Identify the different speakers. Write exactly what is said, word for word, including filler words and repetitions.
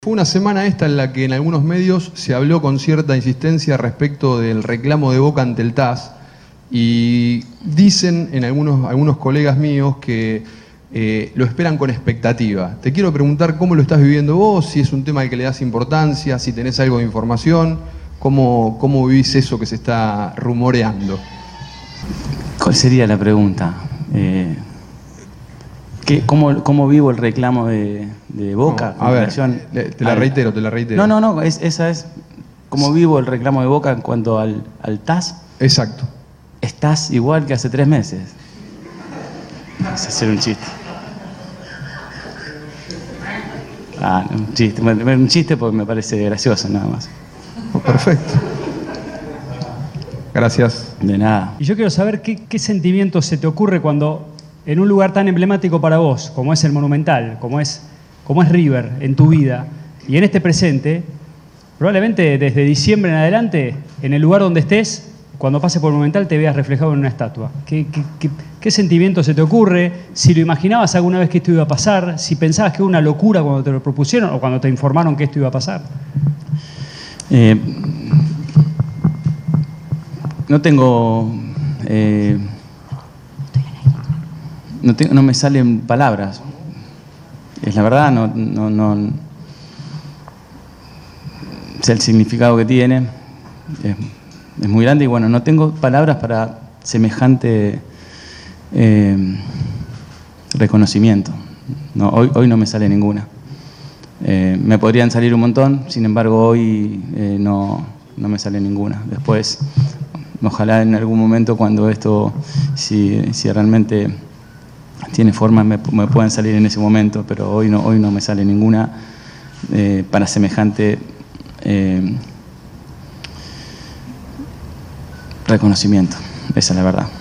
Speaker 1: Fue una semana esta en la que en algunos medios se habló con cierta insistencia respecto del reclamo de Boca ante el T A S y dicen en algunos, algunos colegas míos que eh, lo esperan con expectativa. Te quiero preguntar cómo lo estás viviendo vos, si es un tema al que le das importancia, si tenés algo de información, cómo, cómo vivís eso que se está rumoreando.
Speaker 2: ¿Cuál sería la pregunta? Eh... ¿Qué, cómo, ¿Cómo vivo el reclamo de, de Boca?
Speaker 1: No, a ver, relación, te la al, reitero, te la reitero.
Speaker 2: No, no, no, es, esa es cómo vivo el reclamo de Boca en cuanto al, al T A S.
Speaker 1: Exacto.
Speaker 2: Estás igual que hace tres meses. Es hacer un chiste. Ah, un chiste, un chiste porque me parece gracioso nada más.
Speaker 1: Oh, perfecto. Gracias.
Speaker 2: De nada.
Speaker 3: Y yo quiero saber qué, qué sentimiento se te ocurre cuando en un lugar tan emblemático para vos, como es el Monumental, como es, como es River en tu vida, y en este presente, probablemente desde diciembre en adelante, en el lugar donde estés, cuando pases por el Monumental te veas reflejado en una estatua. ¿Qué, qué, qué, qué sentimiento se te ocurre? Si lo imaginabas alguna vez que esto iba a pasar, si pensabas que era una locura cuando te lo propusieron o cuando te informaron que esto iba a pasar.
Speaker 2: Eh, no tengo... Eh, No, te, no me salen palabras. Es la verdad, no, no, no sé el significado que tiene. Es, es muy grande y bueno, no tengo palabras para semejante eh, reconocimiento. No, hoy, hoy no me sale ninguna. Eh, me podrían salir un montón, sin embargo hoy eh, no, no me sale ninguna. Después, ojalá en algún momento cuando esto, si, si realmente tiene forma, me, me pueden salir en ese momento, pero hoy no, hoy no me sale ninguna eh, para semejante eh, reconocimiento. Esa es la verdad.